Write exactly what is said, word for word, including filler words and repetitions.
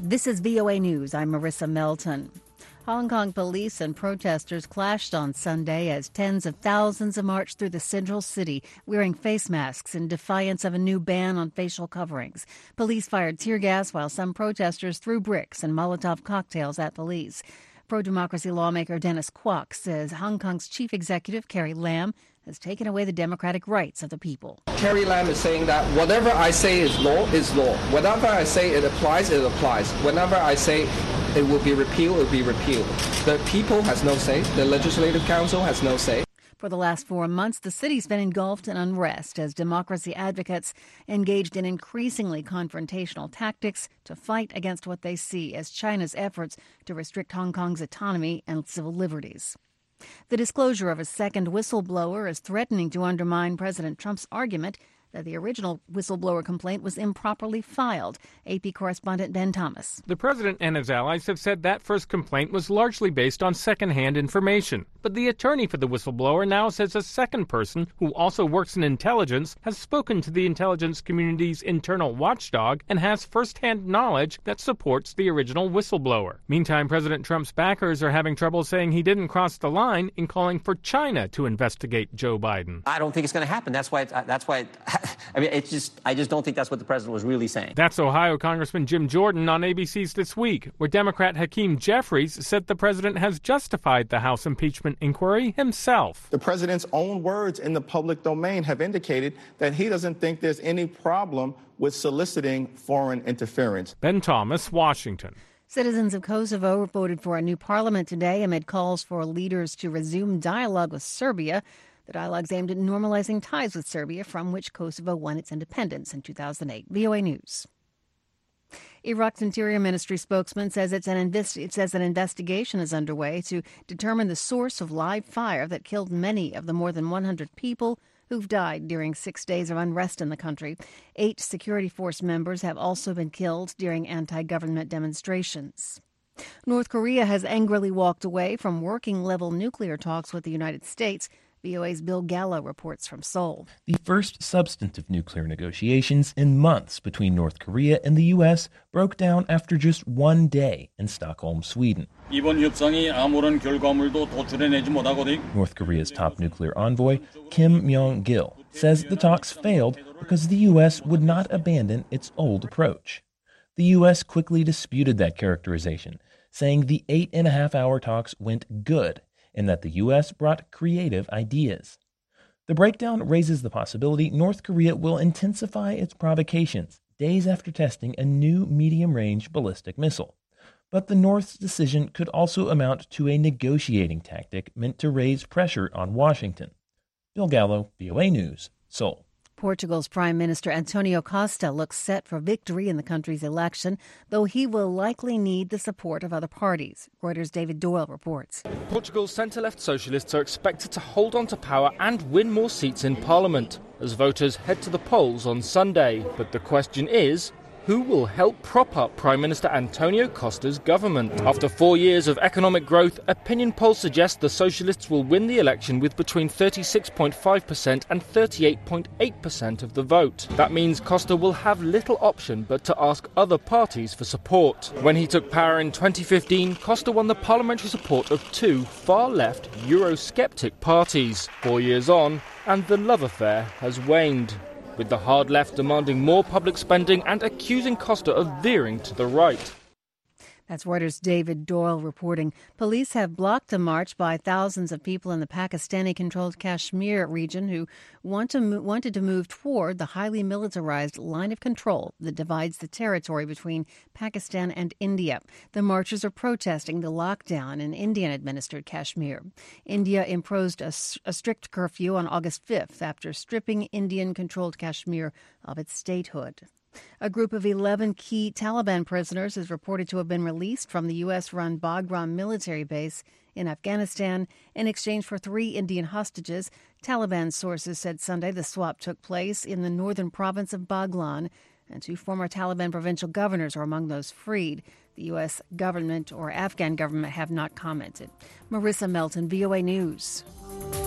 This is V O A News. I'm Marissa Melton. Hong Kong police and protesters clashed on Sunday as tens of thousands marched through the central city wearing face masks in defiance of a new ban on facial coverings. Police fired tear gas while some protesters threw bricks and Molotov cocktails at police. Pro-democracy lawmaker Dennis Kwok says Hong Kong's chief executive, Carrie Lam, has taken away the democratic rights of the people. Carrie Lam is saying that whatever I say is law is law. Whenever I say it applies, it applies. Whenever I say it will be repealed, it will be repealed. The people has no say. The Legislative Council has no say. For the last four months, the city's been engulfed in unrest as democracy advocates engaged in increasingly confrontational tactics to fight against what they see as China's efforts to restrict Hong Kong's autonomy and civil liberties. The disclosure of a second whistleblower is threatening to undermine President Trump's argument that the original whistleblower complaint was improperly filed. A P correspondent Ben Thomas. The president and his allies have said that first complaint was largely based on secondhand information. But the attorney for the whistleblower now says a second person, who also works in intelligence, has spoken to the intelligence community's internal watchdog and has firsthand knowledge that supports the original whistleblower. Meantime, President Trump's backers are having trouble saying he didn't cross the line in calling for China to investigate Joe Biden. I don't think it's going to happen. That's why. It's, that's why. It, I mean, it's just, I just don't think that's what the president was really saying. That's Ohio Congressman Jim Jordan on A B C's This Week, where Democrat Hakeem Jeffries said the president has justified the House impeachment inquiry himself. The president's own words in the public domain have indicated that he doesn't think there's any problem with soliciting foreign interference. Ben Thomas, Washington. Citizens of Kosovo voted for a new parliament today amid calls for leaders to resume dialogue with Serbia. The dialogue's aimed at normalizing ties with Serbia, from which Kosovo won its independence in two thousand eight. V O A News. Iraq's Interior Ministry spokesman says it's an invest- it says an investigation is underway to determine the source of live fire that killed many of the more than one hundred people who've died during six days of unrest in the country. Eight security force members have also been killed during anti-government demonstrations. North Korea has angrily walked away from working-level nuclear talks with the United States. V O A's Bill Gallo reports from Seoul. The first substantive nuclear negotiations in months between North Korea and the U S broke down after just one day in Stockholm, Sweden. North Korea's top nuclear envoy, Kim Myong-gil, says the talks failed because the U S would not abandon its old approach. The U S quickly disputed that characterization, saying the eight and a half hour talks went good and that the U S brought creative ideas. The breakdown raises the possibility North Korea will intensify its provocations days after testing a new medium-range ballistic missile. But the North's decision could also amount to a negotiating tactic meant to raise pressure on Washington. Bill Gallo, V O A News, Seoul. Portugal's Prime Minister Antonio Costa looks set for victory in the country's election, though he will likely need the support of other parties. Reuters' David Doyle reports. Portugal's centre-left socialists are expected to hold on to power and win more seats in Parliament as voters head to the polls on Sunday. But the question is, who will help prop up Prime Minister Antonio Costa's government? After four years of economic growth, opinion polls suggest the Socialists will win the election with between thirty-six point five percent and thirty-eight point eight percent of the vote. That means Costa will have little option but to ask other parties for support. When he took power in twenty fifteen, Costa won the parliamentary support of two far-left Eurosceptic parties. Four years on, and the love affair has waned, with the hard left demanding more public spending and accusing Costa of veering to the right. That's Reuters' David Doyle reporting. Police have blocked a march by thousands of people in the Pakistani-controlled Kashmir region who want to mo- wanted to move toward the highly militarized line of control that divides the territory between Pakistan and India. The marchers are protesting the lockdown in Indian-administered Kashmir. India imposed a, a strict curfew on August fifth after stripping Indian-controlled Kashmir of its statehood. A group of eleven key Taliban prisoners is reported to have been released from the U S-run Bagram military base in Afghanistan in exchange for three Indian hostages. Taliban sources said Sunday the swap took place in the northern province of Baghlan, and two former Taliban provincial governors are among those freed. The U S government or Afghan government have not commented. Marissa Melton, V O A News.